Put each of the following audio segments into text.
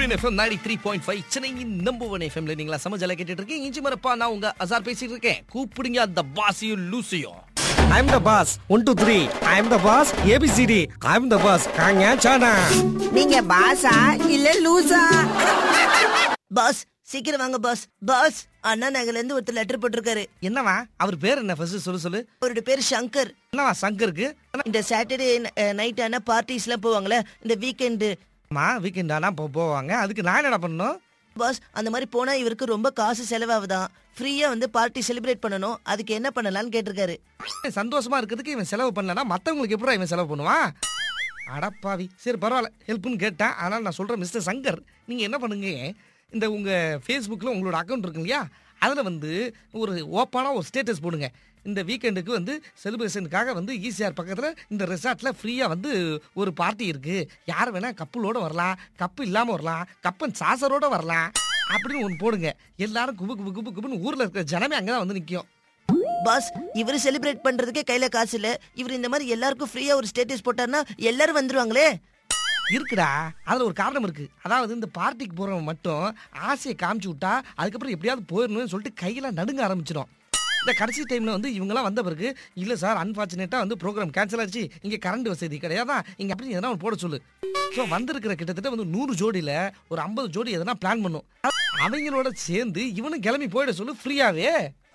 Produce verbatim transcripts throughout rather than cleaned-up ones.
Main FM ninety three point five சென்னையின் number one எஃப்எம்ல நீங்களா சமஜால கேட்டுட்டு இருக்கீங்க. இஞ்சி மரப்பா, நான் உங்க அசார் பேசிட்டு இருக்கேன். கூப்பிடுங்க அந்த பாசியும் லூசியும். I'm the boss. One two three. I'm the boss. A B C D. I'm the boss. காங்க சானா. நீங்க பாஸா இல்ல லூசா? பாஸ் சீக்கிரம் வாங்க பாஸ். பாஸ் அண்ணா நகர்ல இருந்து ஒருத்தர் லெட்டர் போட்டிருக்காரு. என்னவா அவர் பேர் என்ன? ஃபர்ஸ்ட் சொல்லு சொல்லு. அவரோட பேர் சங்கர். என்னவா சங்கருக்கு? இந்த சாட்டர்டே நைட் ஆனா பார்ட்டிஸ் எல்லாம் போவாங்களே, இந்த வீக்கெண்டு. மா வீக்கெண்ட் ஆனா போவாங்க. அதுக்கு நான் என்ன பண்ணணும் பாஸ்? அந்த மாதிரி போனா இவருக்கு ரொம்ப காசு செலவாகுதான். ஃப்ரீயா வந்து பார்ட்டி செலிப்ரேட் பண்ணணும். அதுக்கு என்ன பண்ணலாம்னு கேட்டிருக்காரு. சந்தோஷமா இருக்கிறதுக்கு இவன் செலவு பண்ணலன்னா மத்தவங்களுக்கு எப்படி இவன் செலவு பண்ணுவான்? அடப்பாவி. சரி பரவாயில்ல, ஹெல்ப்னு கேட்டேன். ஆனால் நான் சொல்றேன் மிஸ்டர் சங்கர், நீங்க என்ன பண்ணுங்க, இந்த உங்க ஃபேஸ்புக்கில் உங்களோட அக்கௌண்ட் இருக்கு இல்லையா, அதில் வந்து ஒரு ஓப்பனாக ஒரு ஸ்டேட்டஸ் போடுங்க. இந்த வீக்கெண்டுக்கு வந்து செலிப்ரேஷனுக்காக வந்து ஈசிஆர் பக்கத்தில் இந்த ரெசார்ட்டில் ஃப்ரீயாக வந்து ஒரு பார்ட்டி இருக்குது, யார் வேணால் கப்புளோடு வரலாம், கப்பு இல்லாமல் வரலாம், கப்பன் சாசரோடு வரலாம் அப்படின்னு ஒன்று போடுங்க. எல்லாரும் குபு குபு குபு குபுன்னு ஊரில் இருக்கிற ஜனமே அங்கே தான் வந்து நிற்கும். பாஸ் இவரு செலிப்ரேட் பண்றதுக்கே கையில காசு இல்ல, இவர் இந்த மாதிரி எல்லாருக்கும் ஃப்ரீயா ஒரு ஸ்டேட்டஸ் போட்டாருன்னா எல்லாரும் வந்துருவாங்களே. இருக்குடா, அதில் ஒரு காரணம் இருக்கு. அதாவது இந்த பார்ட்டிக்கு போகிறவங்க மட்டும் ஆசையை காமிச்சு விட்டா அதுக்கப்புறம் எப்படியாவது போயிடணும்னு சொல்லிட்டு கையெல்லாம் நடுங்க ஆரம்பிச்சிடும். இந்த கடைசி டைமில் வந்து இவங்கெல்லாம் வந்த பிறகு இல்லை சார் அன்ஃபார்ச்சுனேட்டாக வந்து ப்ரோக்ராம் கேன்சல் ஆச்சு, இங்கே கரண்ட் வசதி கிடையாதான், இங்கே அப்படி எதனா போட சொல்லு. ஸோ வந்திருக்கிற கிட்டத்தட்ட வந்து நூறு ஜோடியில் ஒரு ஐம்பது ஜோடி எதனா பிளான் பண்ணும். அவங்களோட சேர்ந்து இவனும் கிளம்பி போயிட சொல்லு ஃப்ரீயாவே.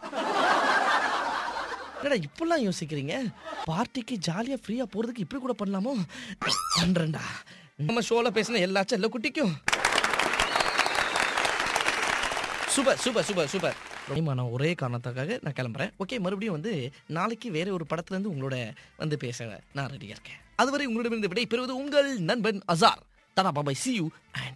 என்னடா இப்பெல்லாம் யோசிக்கிறீங்க? பார்ட்டிக்கு ஜாலியாக ஃப்ரீயாக போகிறதுக்கு இப்படி கூட பண்ணலாமோ? பண்றேன்டா. நம்ம ஷோல பேசின எல்லா செல்ல குட்டிக்கும் சூப்பர் சூப்பர் சூப்பர் சூப்பர். நான் ஒரே காரணத்துக்காக நான் கிளம்புறேன். ஓகே, மறுபடியும் வந்து நாளைக்கு வேற ஒரு படத்துல இருந்து உங்களோட வந்து பேச நான் ரெடியா இருக்கேன். அதுவரை உங்களிடமிருந்து விடை பெறுவது உங்கள் நண்பன் அசார். டாடா பாய், see you and